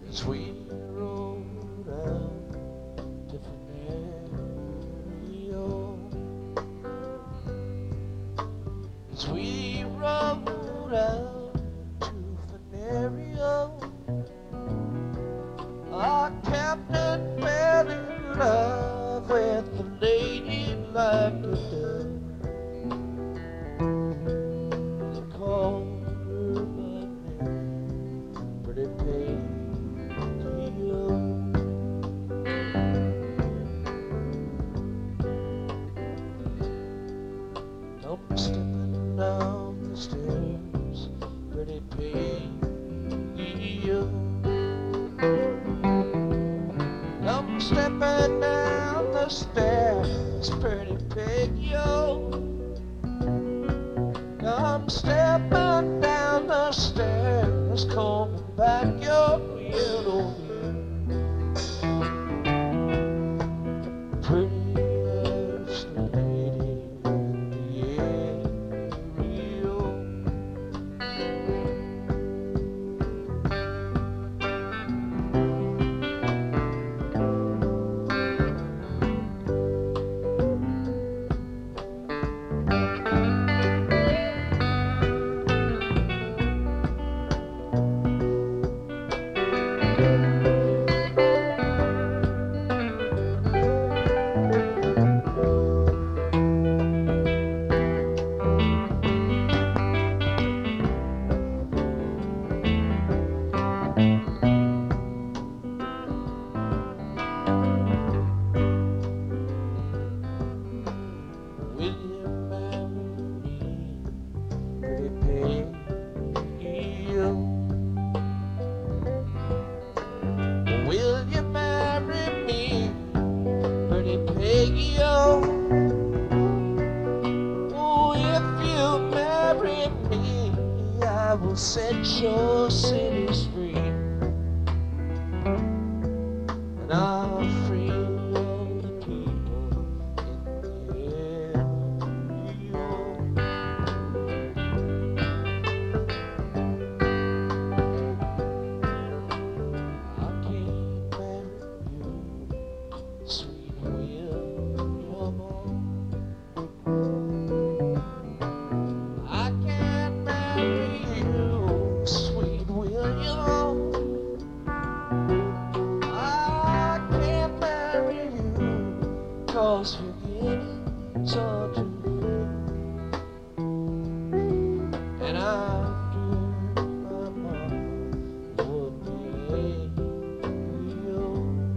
As we rode out to Venerio, as we rode out to Venerio, our captain fell in love with the lady like a dove. They called her by name, Pretty Peggy-O. I'm stepping down the stairs, Pretty Peggy-O. I'm stepping down the stairs, Pretty Peggy-O. I'm stepping down the stairs, combing back your yellow hair. Prettiest lady in the area. Will you marry me, Pretty Peggy-O? Will you marry me, Pretty Peggy-O? Oh, if you marry me, I will set your cities free, and I'll free all the people in the area. I can't marry you, sweet William. I can't marry you, sweet William. I can't marry you, 'cause you're getting so too late, and after my mom would be you.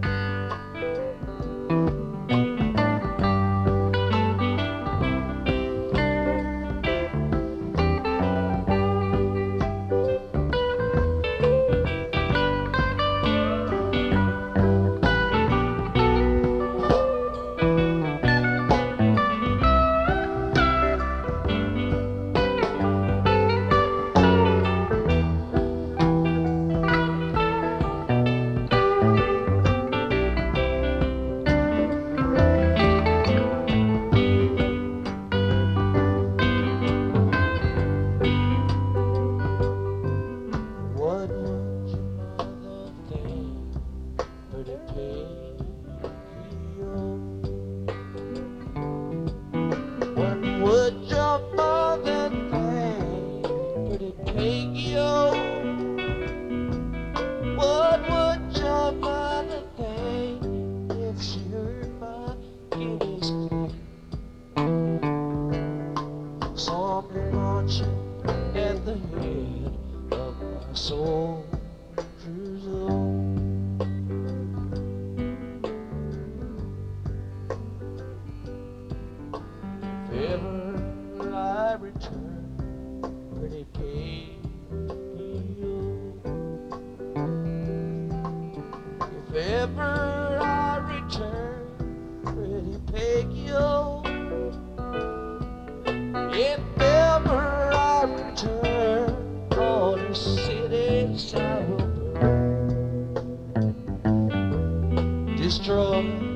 What would your mother think, Pretty Peggy-O? What would your mother think, Pretty Peggy-O? What would your mother think if she heard my guineas click? Saw me marching at the head of my soldiers. If ever I return, Pretty Peggy-O. If ever I return, Pretty Peggy-O. If ever I return, all the cities I will burn, destroy